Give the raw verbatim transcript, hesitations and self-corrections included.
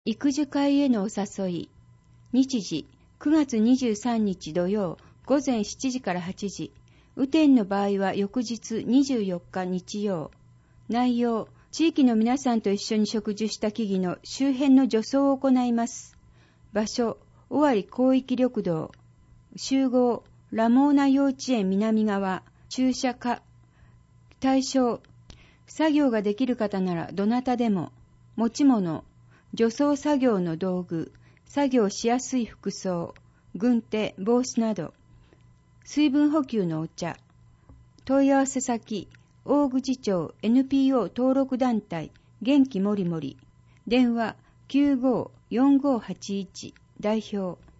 育樹会へのお誘い。日時、くがつにじゅうさんにち土曜、午前しちじからはちじ。雨天の場合は翌日にじゅうよっか日曜。内容、地域の皆さんと一緒に植樹した木々の周辺の除草を行います。場所、尾張広域緑道。集合、ラモーナ幼稚園南側、駐車課。対象、作業ができる方ならどなたでも。持ち物、除草作業の道具、作業しやすい服装、軍手、帽子など。水分補給のお茶。問い合わせ先、大口町 エヌピーオー 登録団体、元気もりもり。電話 きゅうごーよんごーはちいち、代表。